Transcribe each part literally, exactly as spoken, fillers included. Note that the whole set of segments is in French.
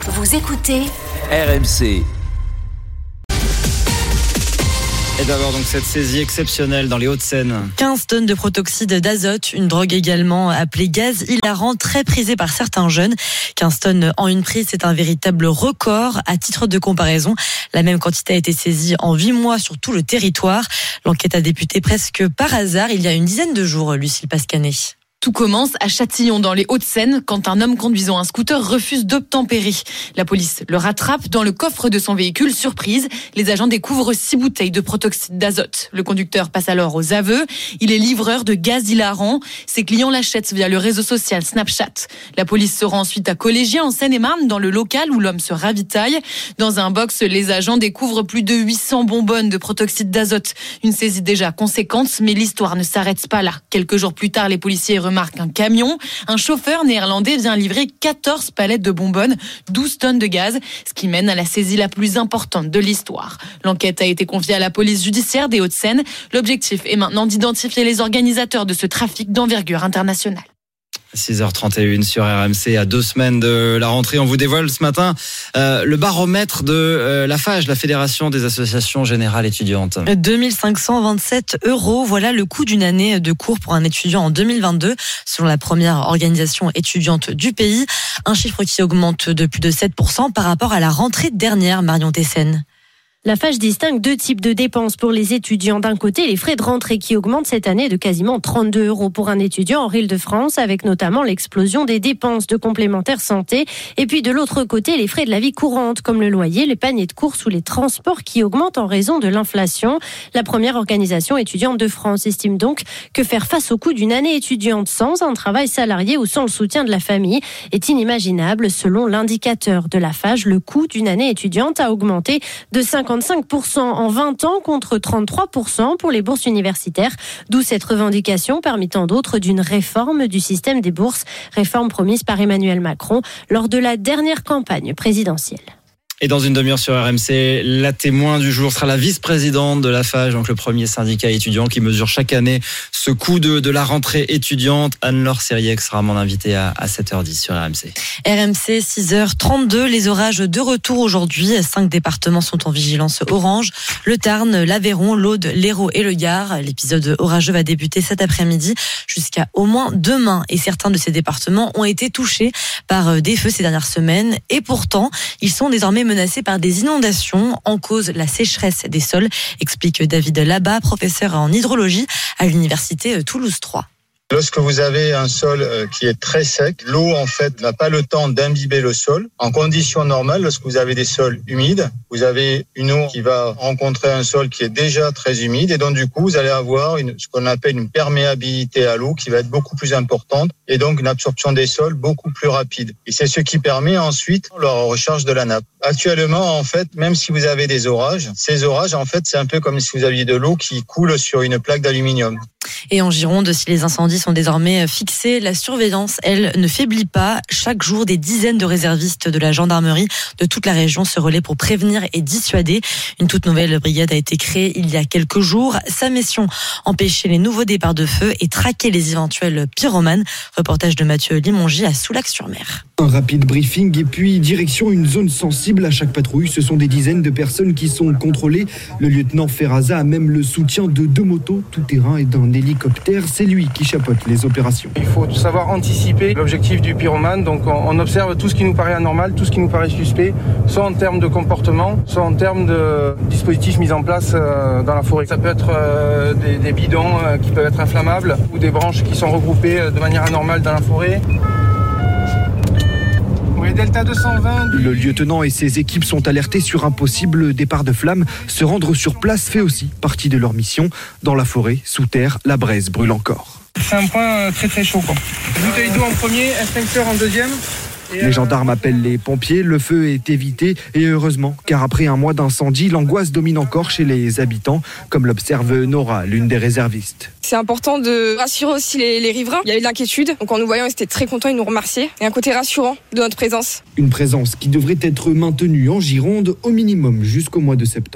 Vous écoutez R M C. Et d'abord donc cette saisie exceptionnelle dans les Hauts-de-Seine. quinze tonnes de protoxyde d'azote, une drogue également appelée gaz hilarant, très prisée par certains jeunes. quinze tonnes en une prise, c'est un véritable record. À titre de comparaison, la même quantité a été saisie en huit mois sur tout le territoire. L'enquête a débuté presque par hasard il y a une dizaine de jours, Lucille Pascanet. Tout commence à Châtillon, dans les Hauts-de-Seine, quand un homme conduisant un scooter refuse d'obtempérer. La police le rattrape dans le coffre de son véhicule. Surprise, les agents découvrent six bouteilles de protoxyde d'azote. Le conducteur passe alors aux aveux. Il est livreur de gaz hilarant. Ses clients l'achètent via le réseau social Snapchat. La police se rend ensuite à Collégien, en Seine-et-Marne, dans le local où l'homme se ravitaille. Dans un box, les agents découvrent plus de huit cents bonbonnes de protoxyde d'azote. Une saisie déjà conséquente, mais l'histoire ne s'arrête pas là. Quelques jours plus tard, les policiers remarque un camion. Un chauffeur néerlandais vient livrer quatorze palettes de bonbonnes, douze tonnes de gaz, ce qui mène à la saisie la plus importante de l'histoire. L'enquête a été confiée à la police judiciaire des Hauts-de-Seine. L'objectif est maintenant d'identifier les organisateurs de ce trafic d'envergure internationale. six heures trente et une sur R M C, à deux semaines de la rentrée. On vous dévoile ce matin euh, le baromètre de euh, la FAGE, la Fédération des associations générales étudiantes. deux mille cinq cent vingt-sept euros, voilà le coût d'une année de cours pour un étudiant en deux mille vingt-deux, selon la première organisation étudiante du pays. Un chiffre qui augmente de plus de sept pour cent par rapport à la rentrée dernière, Marion Tessène. La FAGE distingue deux types de dépenses pour les étudiants. D'un côté, les frais de rentrée qui augmentent cette année de quasiment trente-deux euros pour un étudiant en Île-de-France, avec notamment l'explosion des dépenses de complémentaires santé. Et puis de l'autre côté, les frais de la vie courante, comme le loyer, les paniers de courses ou les transports qui augmentent en raison de l'inflation. La première organisation étudiante de France estime donc que faire face au coût d'une année étudiante sans un travail salarié ou sans le soutien de la famille est inimaginable. Selon l'indicateur de la FAGE, le coût d'une année étudiante a augmenté de cinquante pour cent en vingt ans contre trente-trois pour cent pour les bourses universitaires. D'où cette revendication, parmi tant d'autres, d'une réforme du système des bourses, réforme promise par Emmanuel Macron lors de la dernière campagne présidentielle. Et dans une demi-heure sur R M C, la témoin du jour sera la vice-présidente de la FAGE, donc le premier syndicat étudiant qui mesure chaque année ce coût de, de la rentrée étudiante. Anne-Laure Sériec sera mon invitée à, à sept heures dix sur R M C. R M C, six heures trente-deux, les orages de retour aujourd'hui. Cinq départements sont en vigilance orange. Le Tarn, l'Aveyron, l'Aude, l'Hérault et le Gard. L'épisode orageux va débuter cet après-midi jusqu'à au moins demain. Et certains de ces départements ont été touchés par des feux ces dernières semaines. Et pourtant, ils sont désormais menacés par des inondations. En cause, la sécheresse des sols, explique David Labat, professeur en hydrologie à l'université Toulouse trois. Lorsque vous avez un sol qui est très sec, l'eau en fait n'a pas le temps d'imbiber le sol. En conditions normales, lorsque vous avez des sols humides, vous avez une eau qui va rencontrer un sol qui est déjà très humide et donc du coup vous allez avoir une, ce qu'on appelle une perméabilité à l'eau qui va être beaucoup plus importante et donc une absorption des sols beaucoup plus rapide. Et c'est ce qui permet ensuite leur recharge de la nappe. Actuellement, en fait, même si vous avez des orages, ces orages, en fait, c'est un peu comme si vous aviez de l'eau qui coule sur une plaque d'aluminium. Et en Gironde, si les incendies sont désormais fixés, la surveillance, elle, ne faiblit pas. Chaque jour, des dizaines de réservistes de la gendarmerie de toute la région se relaient pour prévenir et dissuader. Une toute nouvelle brigade a été créée il y a quelques jours. Sa mission, empêcher les nouveaux départs de feu et traquer les éventuels pyromanes. Reportage de Mathieu Limongi à Soulac-sur-Mer. Un rapide briefing et puis direction une zone sensible à chaque patrouille. Ce sont des dizaines de personnes qui sont contrôlées. Le lieutenant Ferraza a même le soutien de deux motos tout-terrain et d'un hélicoptère. C'est lui qui chapeaute les opérations. Il faut savoir anticiper l'objectif du pyromane. Donc on observe tout ce qui nous paraît anormal, tout ce qui nous paraît suspect, soit en termes de comportement, soit en termes de dispositifs mis en place dans la forêt. Ça peut être des, des bidons qui peuvent être inflammables ou des branches qui sont regroupées de manière anormale dans la forêt. Delta deux cent vingt. Le lieutenant et ses équipes sont alertés sur un possible départ de flammes. Se rendre sur place fait aussi partie de leur mission. Dans la forêt, sous terre, la braise brûle encore. C'est un point très très chaud, quoi. Bouteille d'eau en premier, extincteur en deuxième. Les gendarmes appellent les pompiers, le feu est évité et heureusement, car après un mois d'incendie, l'angoisse domine encore chez les habitants, comme l'observe Nora, l'une des réservistes. C'est important de rassurer aussi les, les riverains. Il y avait de l'inquiétude, donc en nous voyant, ils étaient très contents, ils nous remerciaient. Et un côté rassurant de notre présence. Une présence qui devrait être maintenue en Gironde au minimum jusqu'au mois de septembre.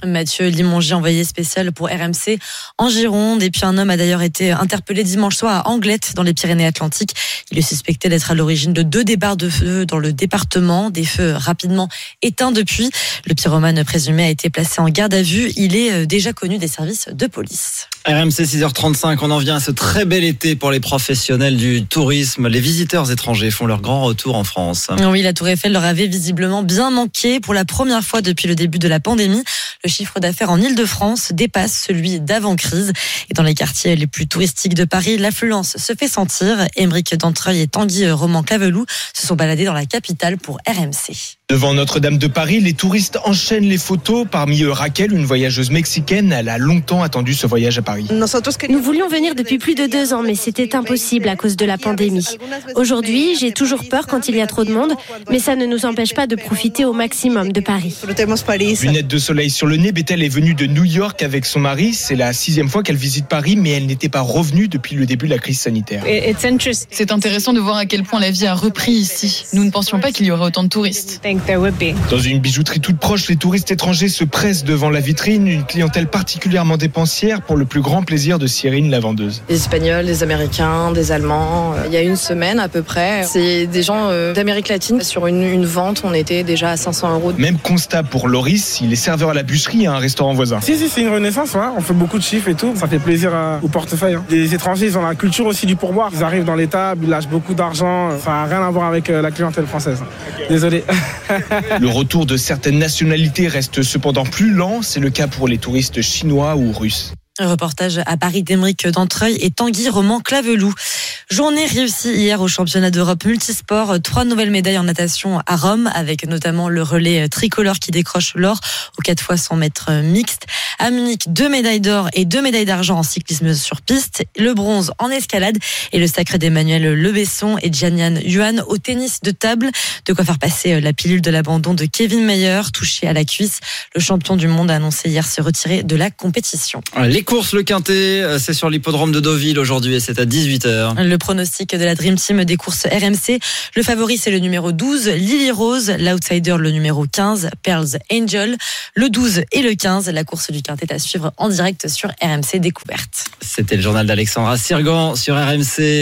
Mathieu Limongi, envoyé spécial pour R M C en Gironde. Et puis un homme a d'ailleurs été interpellé dimanche soir à Anglet dans les Pyrénées-Atlantiques. Il est suspecté d'être à l'origine de deux départs de feu dans le département. Des feux rapidement éteints depuis. Le pyromane présumé a été placé en garde à vue. Il est déjà connu des services de police. R M C six heures trente-cinq, on en vient à ce très bel été pour les professionnels du tourisme. Les visiteurs étrangers font leur grand retour en France. Oui, la Tour Eiffel leur avait visiblement bien manqué pour la première fois depuis le début de la pandémie. Le chiffre d'affaires en Île-de-France dépasse celui d'avant-crise. Et dans les quartiers les plus touristiques de Paris, l'affluence se fait sentir. Émeric Dantreuil et Tanguy Roman-Claveloux se sont baladés dans la capitale pour R M C. Devant Notre-Dame de Paris, les touristes enchaînent les photos. Parmi eux, Raquel, une voyageuse mexicaine. Elle a longtemps attendu ce voyage à Paris. Nous voulions venir depuis plus de deux ans, mais c'était impossible à cause de la pandémie. Aujourd'hui, j'ai toujours peur quand il y a trop de monde, mais ça ne nous empêche pas de profiter au maximum de Paris. Lunettes de soleil sur le nez, Bethel est venue de New York avec son mari. C'est la sixième fois qu'elle visite Paris, mais elle n'était pas revenue depuis le début de la crise sanitaire. C'est intéressant de voir à quel point la vie a repris ici. Nous ne pensions pas qu'il y aurait autant de touristes. Dans une bijouterie toute proche, les touristes étrangers se pressent devant la vitrine. Une clientèle particulièrement dépensière pour le plus grand plaisir de Cyrine, la vendeuse. Des Espagnols, des Américains, des Allemands. Il y a une semaine à peu près. C'est des gens d'Amérique latine. Sur une, une vente, on était déjà à cinq cents euros. Même constat pour Loris, il est serveur à la bûcherie à un restaurant voisin. Si, si, c'est une renaissance. Ouais. On fait beaucoup de chiffres et tout. Ça fait plaisir à, au portefeuille. Hein. Les étrangers, ils ont la culture aussi du pourboire. Ils arrivent dans les tables, ils lâchent beaucoup d'argent. Ça n'a rien à voir avec la clientèle française. Désolé. Le retour de certaines nationalités reste cependant plus lent. C'est le cas pour les touristes chinois ou russes. Un reportage à Paris d'Émeric Dantreuil et Tanguy Roman-Claveloux. Journée réussie hier au championnat d'Europe multisport. Trois nouvelles médailles en natation à Rome, avec notamment le relais tricolore qui décroche l'or aux quatre fois cent mètres mixte. À Munich, deux médailles d'or et deux médailles d'argent en cyclisme sur piste. Le bronze en escalade et le sacre d'Emmanuel Lebesson et Jianyan Yuan au tennis de table. De quoi faire passer la pilule de l'abandon de Kevin Mayer, touché à la cuisse. Le champion du monde a annoncé hier se retirer de la compétition. Les courses, le Quintet, c'est sur l'hippodrome de Deauville aujourd'hui et c'est à dix-huit heures. Le pronostic de la Dream Team des courses R M C. Le favori, c'est le numéro douze, Lily Rose. L'outsider, le numéro quinze, Pearls Angel. Le douze et le quinze, la course du Quintet à suivre en direct sur R M C Découverte. C'était le journal d'Alexandra Sirgan sur R M C.